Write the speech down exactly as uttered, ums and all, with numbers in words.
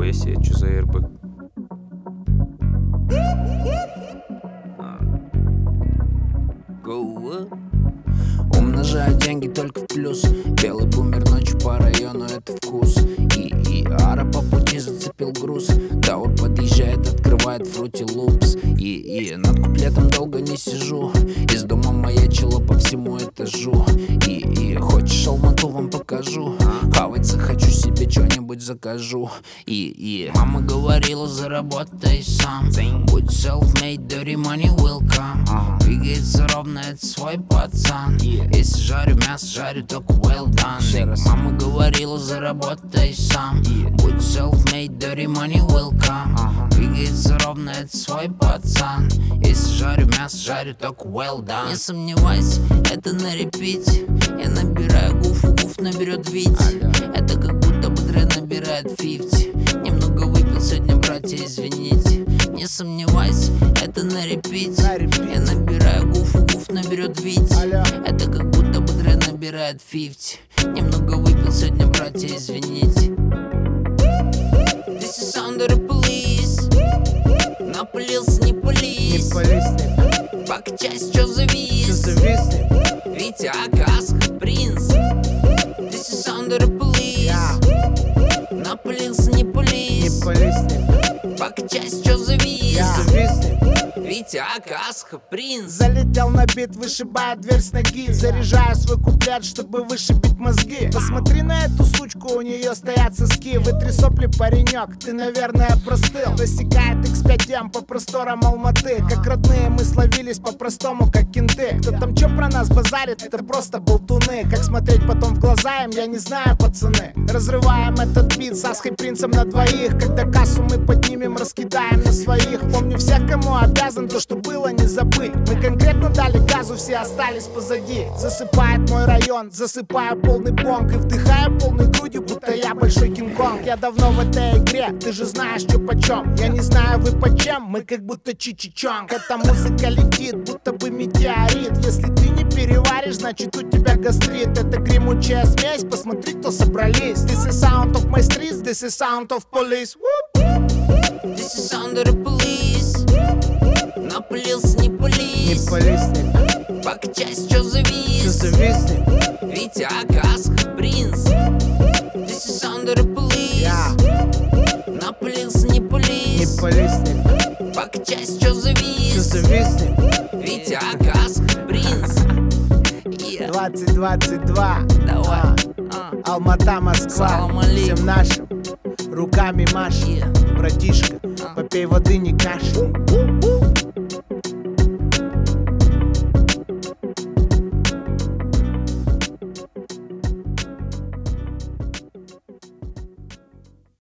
Нихуя себе, что за РБ? Умножаю деньги только в плюс. Белый бумер ночью по району, это вкус. И, и ара по пути зацепил груз. Даур подъезжает, открывает фрути лупс. И, и над куплетом долго не сижу. Из дома маячило по всему этажу. И, и хочешь Алмату вам покажу. Хавать захочу, себе что-нибудь закажу. И, и мама говорила, заработай сам. Будь self-made, dirty money will come. Двигается ровно, это свой пацан. Если жарю мясо, жарю только well done. Мама говорила, заработай сам. Будь self-made, dirty money will come. Двигается ровно, это свой пацан. Если жарю мясо, жарю только well done. Не сомневайся, это на репите. Я набираю гуф, гуф наберет Вить. Это как будто бы Дре набирает фифти. Немного выпил сегодня, братья, извините. Не сомневайся, это на репите. Я набираю гуф, гуф наберет Вить. Это как будто бы Дре набирает фифти. Немного выпил сегодня, братья, извините. This is under the police. Напылился, не пылись. Пока часть, чё завис. Витя, Акасха, принц. This is under the police. Напылился, не пылись. Пока часть, чё завис. Витя, Акасха, принц. Залетел на бит, вышибая дверь с ноги. Заряжаю свой куплет, чтобы вышибить мозги. Посмотри на эту сучку, у нее стоят соски. Вытри сопли, паренек, ты, наверное, простыл. Засекает икс пять эм по просторам Алматы. Как родные мы словились по-простому, как кенты. Кто там чё про нас базарит, это просто болтуны. Как смотреть потом в глаза им, я не знаю, пацаны. Разрываем этот бит с Асхой принцем на двоих. Когда кассу мы поднимем, раскидаем на своих. Помню всех, кому обязан, то, что было, не забыть. Мы конкретно дали газу, все остались позади. Засыпает мой район, засыпаю полный бонг. И вдыхаю полной грудью, будто я большой Кинг-Конг. Я давно в этой игре, ты же знаешь, что почем. Я не знаю, вы почем, мы как будто Чичи-Чонг. Эта музыка летит, будто бы метеорит. Если ты не переваришь, значит у тебя гастрит. Это гремучая смесь, посмотри, кто собрались. This is sound of my streets, this is sound of police. This is under the police. Напылился, не пылись. Пока часть, чё завис. Витя, Акасха, принц. This is under the police. Напылился, не пылись. Пока часть, чё завис. Витя, Акасха, принц. двадцать двадцать два. Давай. Алмата, Москва. Салам алейкум. Всем нашим руками маши. Братишка, попей воды, не кашляй.